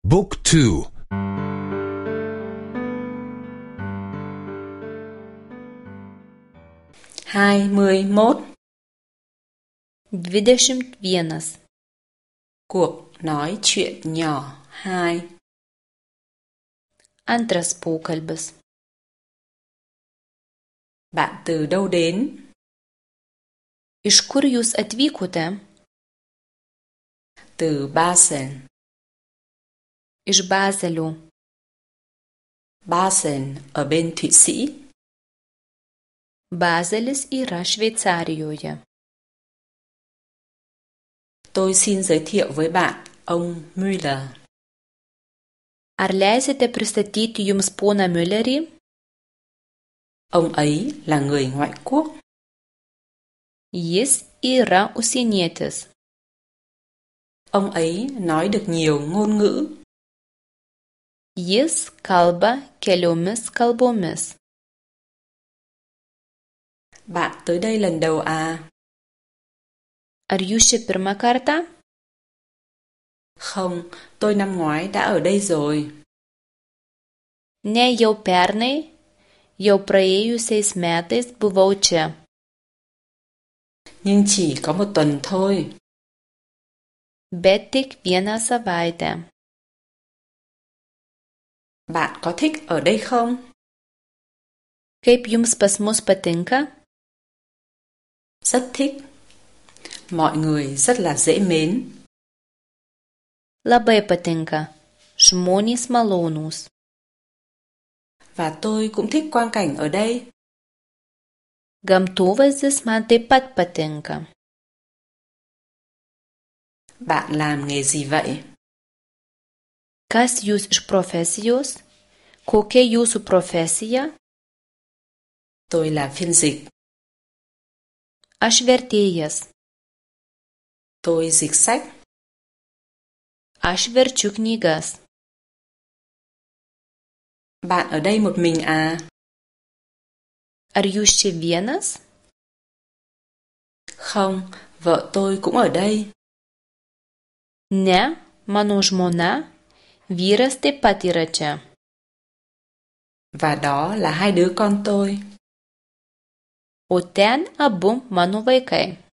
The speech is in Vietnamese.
Book 2. 21. 21. Cuộc nói chuyện nhỏ 2. Antras pokalbis. Bạn từ đâu đến? Iš kur jūs atvykote? Từ Basel. Iš Bazelio. Basel ở bên Thụy Sĩ. Bazelis yra Šveicarijoje. Tôi xin giới thiệu với bạn ông Müller. Ar leisite pristatyti jums poną Müllerį? Ông ấy là người ngoại quốc. Jis yra užsienietis. Ông ấy nói được nhiều ngôn ngữ. Jis kalba keliomis kalbomis. Bạn tới đây lần đầu à? Ar jūs čia pirmą kartą? Không, tôi năm ngoái đã ở đây rồi. Ne, jau pernai, jau praėjusiais metais buvau čia. Nhưng chỉ có một tuần thôi. Bet tik vieną savaitę. Bạn có thích ở đây không? Kaip jums pas mus patinka? Rất thích. Mọi người rất là dễ mến. Labai patinka. Žmonės malonūs. Và tôi cũng thích quang cảnh ở đây. Gamtovaizdis man taip pat patinka. Bạn làm nghề gì vậy? Kas jūs iš profesijos? Kokia jūsų profesija? Tôi là phiên dịch. Aš vertėjas. Tôi dịch sách. Aš verčiu knygas. Bạn ở đây một mình à? Ar jūs čia vienas? Không, vợ tôi cũng ở đây. Ne, mano žmona, vyras taip pat yra čia. Và đó là hai đứa con tôi. O ten abu mano vaikai.